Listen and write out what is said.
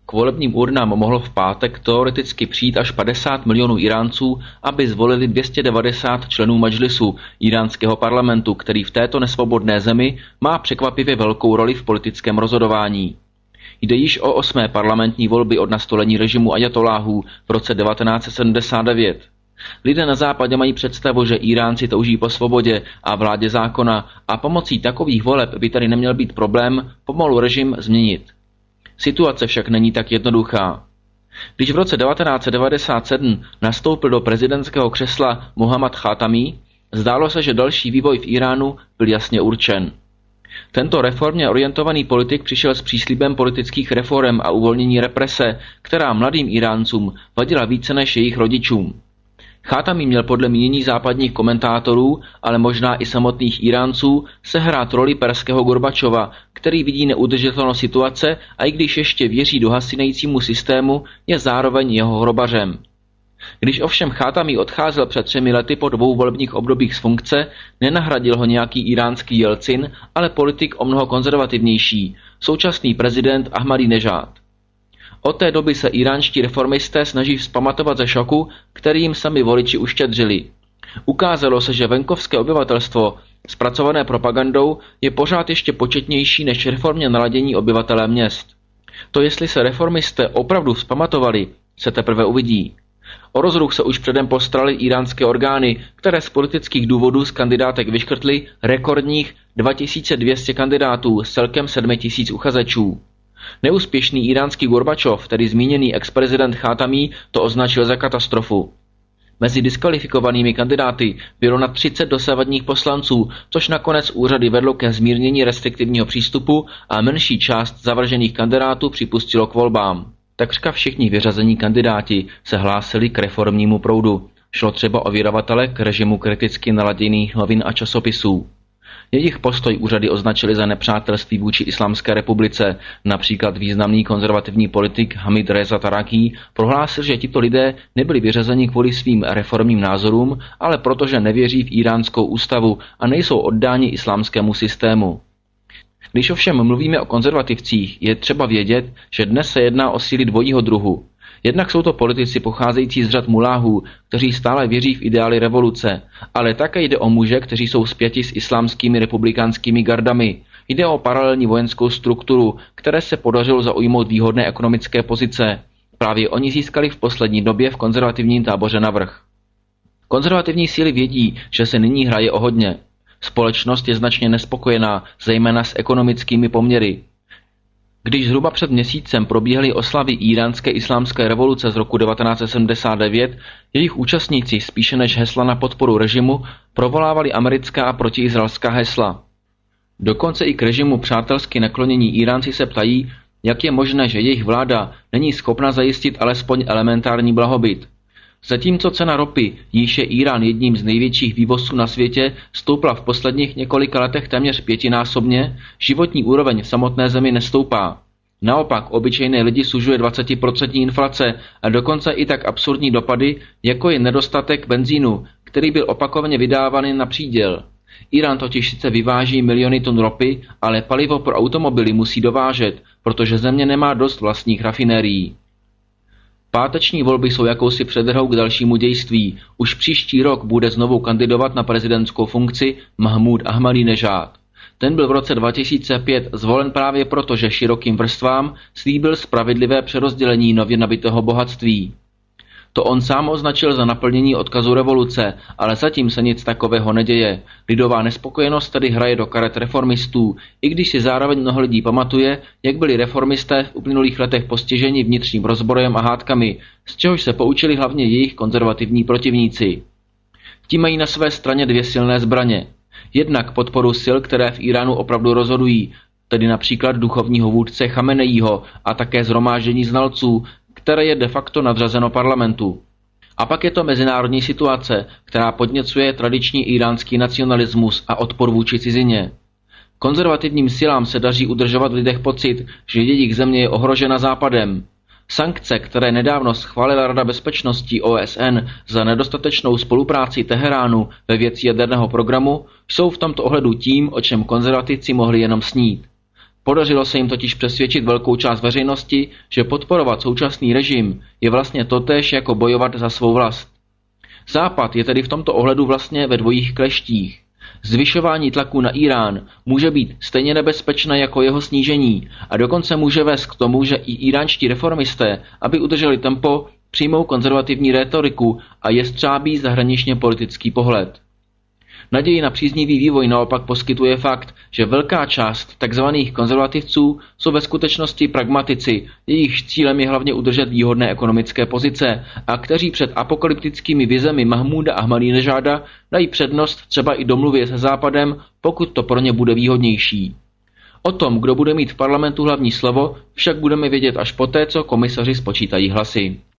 K volebním urnám mohlo v pátek teoreticky přijít až 50 milionů Iránců, aby zvolili 290 členů Madžlisu, iránského parlamentu, který v této nesvobodné zemi má překvapivě velkou roli v politickém rozhodování. Jde již o 8. parlamentní volby od nastolení režimu ajatoláhů v roce 1979. Lidé na západě mají představu, že Iránci touží po svobodě a vládě zákona a pomocí takových voleb by tady neměl být problém pomalu režim změnit. Situace však není tak jednoduchá. Když v roce 1997 nastoupil do prezidentského křesla Mohammad Chátami, zdálo se, že další vývoj v Iránu byl jasně určen. Tento reformně orientovaný politik přišel s příslibem politických reforem a uvolnění represe, která mladým Iráncům vadila více než jejich rodičům. Chátami měl podle mínění západních komentátorů, ale možná i samotných Iránců, sehrát roli perského Gorbačova, který vidí neudržitelnost situace a i když ještě věří do hasinejícímu systému, je zároveň jeho hrobařem. Když ovšem Chátami odcházel před 3 lety po 2 volebních obdobích z funkce, nenahradil ho nějaký iránský Jelcin, ale politik o mnoho konzervativnější, současný prezident Ahmadinejad. Od té doby se iránští reformisté snaží vzpamatovat ze šoku, který jim sami voliči uštědřili. Ukázalo se, že venkovské obyvatelstvo, zpracované propagandou, je pořád ještě početnější než reformně naladění obyvatelé měst. To, jestli se reformisté opravdu vzpamatovali, se teprve uvidí. O rozruch se už předem postarali iránské orgány, které z politických důvodů z kandidátek vyškrtly rekordních 2200 kandidátů s celkem 7000 uchazečů. Neúspěšný iránský Gorbačov, tedy zmíněný ex-prezident Chátami, to označil za katastrofu. Mezi diskvalifikovanými kandidáty bylo na 30 dosavadních poslanců, což nakonec úřady vedlo ke zmírnění restriktivního přístupu a menší část zavržených kandidátů připustilo k volbám. Takřka všichni vyřazení kandidáti se hlásili k reformnímu proudu. Šlo třeba o vydavatele k režimu kriticky naladěných novin a časopisů. Jejich postoj úřady označili za nepřátelství vůči Islámské republice. Například významný konzervativní politik Hamid Reza Taraki prohlásil, že tito lidé nebyli vyřazeni kvůli svým reformním názorům, ale protože nevěří v iránskou ústavu a nejsou oddáni islámskému systému. Když ovšem mluvíme o konzervativcích, je třeba vědět, že dnes se jedná o síly dvojího druhu. Jednak jsou to politici pocházející z řad muláhů, kteří stále věří v ideály revoluce, ale také jde o muže, kteří jsou spjati s islámskými republikánskými gardami. Jde o paralelní vojenskou strukturu, které se podařilo zaujmout výhodné ekonomické pozice. Právě oni získali v poslední době v konzervativním táboře navrch. Konzervativní síly vědí, že se nyní hraje o hodně. Společnost je značně nespokojená, zejména s ekonomickými poměry. Když zhruba před měsícem probíhaly oslavy iránské islámské revoluce z roku 1979, jejich účastníci spíše než hesla na podporu režimu provolávali americká a protiizraelská hesla. Dokonce i k režimu přátelsky naklonění Iránci se ptají, jak je možné, že jejich vláda není schopna zajistit alespoň elementární blahobyt. Zatímco cena ropy, jíž je Irán jedním z největších vývozců na světě, stoupla v posledních několika letech téměř 5násobně, životní úroveň v samotné zemi nestoupá. Naopak obyčejné lidi sužuje 20% inflace a dokonce i tak absurdní dopady, jako je nedostatek benzínu, který byl opakovaně vydávaný na příděl. Irán totiž sice vyváží miliony tun ropy, ale palivo pro automobily musí dovážet, protože země nemá dost vlastních rafinérií. Páteční volby jsou jakousi předhrou k dalšímu dějství. Už příští rok bude znovu kandidovat na prezidentskou funkci Mahmud Ahmadinejad. Ten byl v roce 2005 zvolen právě proto, že širokým vrstvám slíbil spravedlivé přerozdělení nově nabitého bohatství. To on sám označil za naplnění odkazu revoluce, ale zatím se nic takového neděje. Lidová nespokojenost tedy hraje do karet reformistů, i když si zároveň mnoho lidí pamatuje, jak byli reformisté v uplynulých letech postiženi vnitřním rozbrojem a hádkami, z čehož se poučili hlavně jejich konzervativní protivníci. Ti mají na své straně 2 silné zbraně. Jednak podporu sil, které v Iránu opravdu rozhodují, tedy například duchovního vůdce Chameneího a také shromáždění znalců, které je de facto nadřazeno parlamentu. A pak je to mezinárodní situace, která podněcuje tradiční iránský nacionalismus a odpor vůči cizině. Konzervativním silám se daří udržovat v lidech pocit, že jejich země je ohrožena Západem. Sankce, které nedávno schválila Rada bezpečnosti OSN za nedostatečnou spolupráci Teheránu ve věci jaderného programu, jsou v tomto ohledu tím, o čem konzervativci mohli jenom snít. Podařilo se jim totiž přesvědčit velkou část veřejnosti, že podporovat současný režim je vlastně totéž jako bojovat za svou vlast. Západ je tedy v tomto ohledu vlastně ve dvojích kleštích. Zvyšování tlaku na Írán může být stejně nebezpečné jako jeho snížení a dokonce může vést k tomu, že i íránští reformisté, aby udrželi tempo, přijmou konzervativní rétoriku a jestřábí zahraničně politický pohled. Naději na příznivý vývoj naopak poskytuje fakt, že velká část tzv. Konzervativců jsou ve skutečnosti pragmatici, jejichž cílem je hlavně udržet výhodné ekonomické pozice a kteří před apokalyptickými vizemi Mahmúda Ahmadínežáda dají přednost třeba i domluvě se Západem, pokud to pro ně bude výhodnější. O tom, kdo bude mít v parlamentu hlavní slovo, však budeme vědět až poté, co komisaři spočítají hlasy.